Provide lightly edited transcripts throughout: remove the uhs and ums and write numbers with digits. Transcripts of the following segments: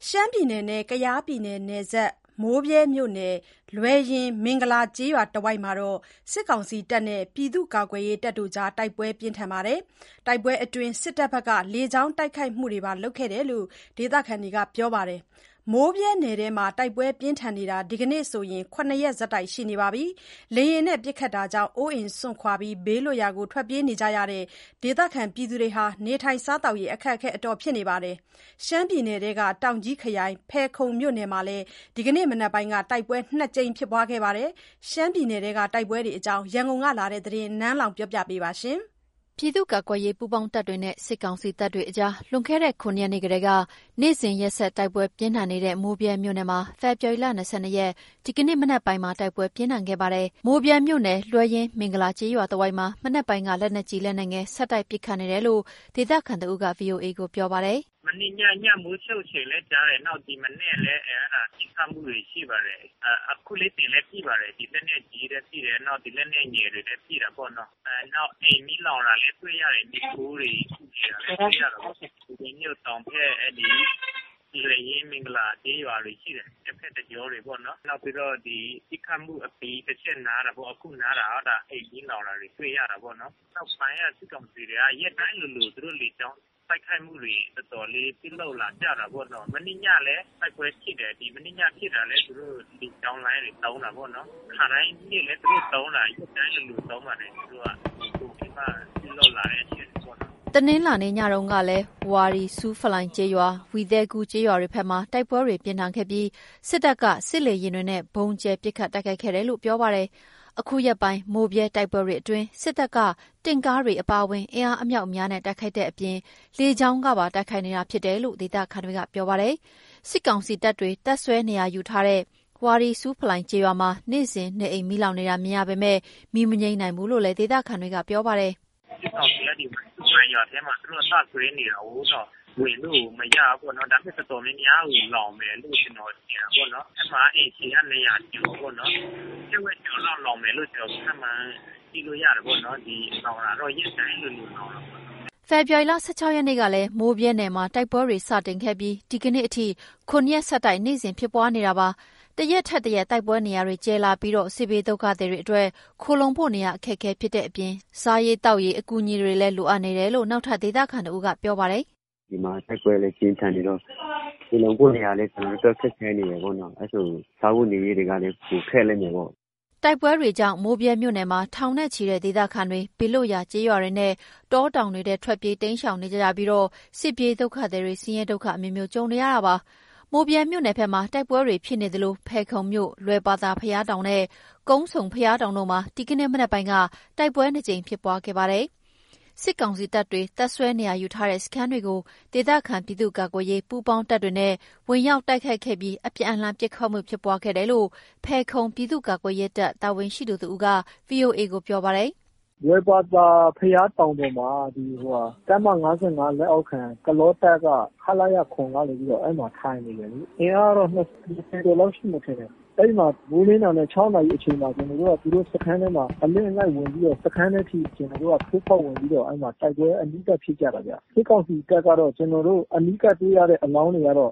ရှမ်းပြည်နယ်နဲ့ကယားပြည်နယ်နယ်စပ်မိုးဗြဲမြို့နယ်လွယ်ရင်မင်္ဂလာကျေးရွာတဝိုက်မှာစစ်ကောင်စီတပ်နဲ့ပြည်သူ့ကာကွယ်ရေးတပ်တို့တိုက်ပွဲပြင်းထန်ပါတယ်။တိုက်ပွဲအတွင်းစစ်တပ်ဘက်ကလေကြောင်းတိုက်ခိုက်မှုတွေပါလုပ်ခဲ့တယ်လို့ဒေသခံတွေကပြောပါတယ်။မိုးဗြဲနယ်ထဲမှာတိုက်ပွဲပြင်းထန်နေတာဒီကနေ့ဆိုရင်7 ရက်ဆက်တိုက်ရှိနေပြီ။လေယာဉ်နဲ့ပစ်ခတ်တာကြောင့်အိုးအိမ်စွန့်ခွာဘေးလွတ်ရာထွက်ပြေးနေကြရတဲ့ဒေသခံတွေနေထိုင်စားသောက်ရေးအခက်အခဲဖြစ်နေပါတယ်။ရှမ်းပြည်နယ်ထဲကတောင်ကြီးခရိုင်ဖယ်ခုံမြို့နယ်မှာလည်းဒီကနေ့မနက်ပိုင်းကတိုက်ပွဲ2 ကြိမ်ဖြစ်ပွားခဲ့ပါတယ်။ရှမ်းပြည်နယ်ထဲကတိုက်ပွဲတွေအကြောင်းရန်ကုန်ကလာတဲ့သတင်းနန်းလောင်ပြောပြပါမယ်။ပြည်သူ့ကာကွယ်ရေးပူးပေါင်းတပ်တွေနဲ့စစ်ကောင်စီတပ်တွေအကြားလွန်ခဲ့တဲ့9 ရက်နေ့ကတည်းကနေ့စဉ်ရက်ဆက်တိုက်ပွဲပြင်းထန်နေတဲ့မိုးဗြဲမြို့နယ်မှာဖေဖော်ဝါရီလ22 ရက်ဒီကနေ့မနက်ပိုင်းမှာတိုက်ပွဲပြင်းထန်ခဲ့ပါတယ်။မိုးဗြဲမြို့နယ်လွယ်ရင်မင်္ဂလာကျေးရွာတဝိုက်မှာမနက်ပိုင်းကလက်နက်ကြီးလက်နက်ငယ်ဆက်တိုက်ပစ်ခတ်နေတယ်လို့ဒေသခံတအုပ်က VOA ကိုပြောပါတယ်။မနေ့ညမိုးချုပ်ချိန်လဲကြားတယ်နောက်ဒီမနေ့လဲဒီခမှုတွေရှိပါတယ်အခုလေးတင်လဲပြပါတယ်ဒီလက်နဲ့ကြီးတဲ့ပြတယ်နောက်ဒီလက်နဲ့ငယ်တွေလည်းပြတာပေါ့နော်နောက်အိမ်မီလောင်တာလည်းတွေ့ရတယ်ဒီကိုးတွေရှိတယ်လည်းတွေ့ရတော့ဒီမြို့တောင်ဖက်ဒီလေရင်မင်္ဂလာကျေးရွာတွေရှိတယ်တစ်ဖက်တကြောတွေပေါ့နော်နောက်ပြီးတော့ဒီခမှုအပီးတစ်ချက်နားတာပေါ့အခုနားတာဟုတ်တာအိမ်မီလောင်တာတွေတွေ့ရတာပေါ့နော်နောက်ပိုင်းစစ်ကောင်စီတွေကရက်တိုင်းလိုသူတို့လေကြောင်းတိုက်ခိုက်မှုတွေတော်တော်လေးပြုလုပ်လာကြတာပေါ့နော်မနေ့ညလည်းတိုက်ပွဲဖြစ်တယ်ဒီမနေ့ညဖြစ်တာလည်းသူတို့ဒီကြောင်းလိုင်းတွေတောင်းတာပေါ့နော်ခါတိုင်းနေ့လည်းသူတို့တောင်းတာရက်တိုင်းလိုတောင်းပါတယ်သူတို့ကဒီပြုလုပ်လာတဲ့အချိန်ပေါ့နော်တနင်္လာနေ့ညတုန်းကလည်းဝါရီစူးဖလိုင်ကျေးရွာဝီသဲကူကျေးရွာတွေဘက်မှာတိုက်ပွဲတွေပြင်းထန်ခဲ့ပြီးစစ်တပ်ကစစ်လေယာဉ်တွေနဲ့ဘုံကျဲပစ်ခတ်တိုက်ခိုက်ခဲ့တယ်လို့ပြောပါတယ်။အခုရက်ပိုင်းမိုးဗြဲတိုက်ပွဲတွေအတွင်းစစ်တပ်ကတင့်ကားတွေအပါအဝင်အင်အားအမြောက်အများနဲ့တိုက်ခိုက်တဲ့အပြင်လေကြောင်းကပါတိုက်ခိုက်နေတာဖြစ်တယ်လို့ဒေသခံတွေကပြောပါတယ်။စစ်ကောင်စီတပ်တွေတပ်ဆွဲနေရာယူထားတဲ့ဝါရီစူးဖလိုင်ကျေးရွာမှာနေ့စဉ်နေအိမ်မီးလောင်နေတာမြင်ရပေမဲ့မီးမငြိမ်းနိုင်ဘူးလို့လည်းဒေသခံတွေကပြောပါတယ်။စစ်ကောင်စီကဒီမှာရွာထဲမှာသူတို့ဆက်ဆွဲနေတာဟုတ်တော့ဝင်လို့မရဘူးနော်ဒါပေမဲ့တော်တော်များများကိုလောင်မယ်လို့ကျွန်တော်ထင်တာပေါ့နော်အမှအိမ်ကြီးကနေရာကျော်ပေါ့နော်ကျဝဲကျော်လောင်မယ်လို့ကျွန်တော်မှန်ကြည့်လို့ရတယ်ပေါ့နော်ဒီလောင်တာတော့ရက်တိုင်းလို့လောင်တာပေါ့ဖေဖော်ဝါရီလ16 ရက်နေ့ကလည်းမိုးဗြဲနယ်မှာတိုက်ပွဲတွေစတင်ခဲ့ပြီးဒီကနေ့အထိ9 ရက်ဆက်တိုက်နေ့စဉ်ဖြစ်ပွားနေတာပါတရက်ထက်တရက်တိုက်ပွဲနေရာတွေကျဲလာပြီးစစ်ဘေးဒုက္ခသည်တွေအတွက်ခိုလုံဖို့နေရာအခက်အခဲဖြစ်တဲ့အပြင်စားရေးတောက်ရေးအကူအညီတွေလည်းလိုအပ်နေတယ်လို့နောက်ထပ်ဒေသခံတို့ကပြောပါတယ်ဒီမှာတိုက်ပွဲလည်းကျင်းထန်နေတော့ခိုလုံဖို့နေရာလည်းကျွန်တော်တို့ခက်ခဲနေရပေါ့နော်အဲဆိုစားဖို့နေရေးတွေကလည်းပိုခက်လိမ့်မယ်ပေါ့တိုက်ပွဲတွေကြောင့်မိုးဗြဲမြို့နယ်မှာထောင်နဲ့ချီတဲ့ဒေသခံတွေဘေးလွတ်ရာကျေးရွာတွေနဲ့တောတောင်တွေထဲထွက်ပြေးတိမ်းရှောင်နေကြပြီးစစ်ပြေးဒုက္ခသည်တွေဆင်းရဲဒုက္ခအမျိုးမျိုးကြုံနေရတာပါမိုးဗြဲမြို့နယ်ဘက်မှာတိုက်ပွဲတွေဖြစ်နေသလိုဖယ်ခုံမြို့လွယ်ပါသာဖျားတောင်နဲ့ကုန်းဆုံဖျားတောင်တို့မှာဒီကနေ့မနက်ပိုင်းကတိုက်ပွဲ2 ကြိမ်ဖြစ်ပွားခဲ့ပါတယ်စစ်ကောင်စီတပ်တွေတပ်ဆွဲနေရာယူထားတဲ့စခန်းတွေကိုဒေသခံပြည်သူ့ကာကွယ်ရေးပူးပေါင်းတပ်တွေနဲ့ဝင်ရောက်တိုက်ခိုက်ခဲ့ပြီးအပြန်အလှန်ပစ်ခတ်မှုဖြစ်ပွားခဲ့တယ်လို့ဖယ်ခုံပြည်သူ့ကာကွယ်ရေးတပ်တာဝန်ရှိသူတို့က VOA ကိုပြောပါတယ်။ရွယ်ပါတာဖျားတောင်ပေါ်မှာဒီတမ55လက်အောက်ခံကလောတပ်ကခလာရခွန်ကလည်းပြီးတော့အဲ့မှာထိုင်နေတယ်လေ။အင်အားတော့20ကျော်လောက်ရှိမှထင်တယ်။အဲ့မှာမိုးလင်းတာနဲ့6နာရီအချိန်မှာကျွန်တော်တို့ကသူတို့စခန်းထဲမှာအလင်းလိုက်ဝင်ပြီးတော့စခန်းထဲထိကျွန်တော်တို့ကထိုးဖောက်ဝင်ပြီးတော့အဲ့မှာတိုက်ပွဲအနီးကပ်ဖြစ်ကြတာဗျ။စစ်ကောင်စီတပ်ကတော့ကျွန်တော်တို့အနီးကပ်တွေ့ရတဲ့အလောင်းတွေကတော့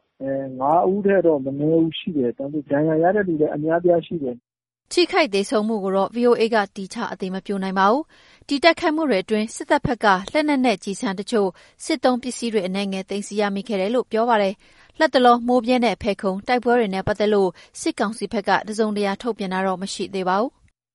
9 ဦးထဲတော့မနည်းဘူးရှိတယ်။ဒါပေမဲ့ဒဏ်ရာရတဲ့လူတွေအများပြားရှိတယ်။ထိခိုက်ဒေဆုံးမှုကိုတော့ VOA ကတီချအသိမပြုနိုင်ပါဘူး။ဒီတိုက်ခိုက်မှုတွေအတွင်းစစ်တပ်ဘက်ကလက်နက်နဲ့ကြီးစံတချို့စစ်သုံးပစ္စည်းတွေအနှဲငယ်သိမ်းဆည်းရမိခဲ့တယ်လို့ပြောပါတယ်။လက်တလုံးမိုးပြင်းတဲ့ဖဲခုံတိုက်ပွဲတွေနဲ့ပတ်သက်လို့စစ်ကောင်စီဘက်ကတစုံတရာထုတ်ပြန်တာတော့မရှိသေးပါဘူး။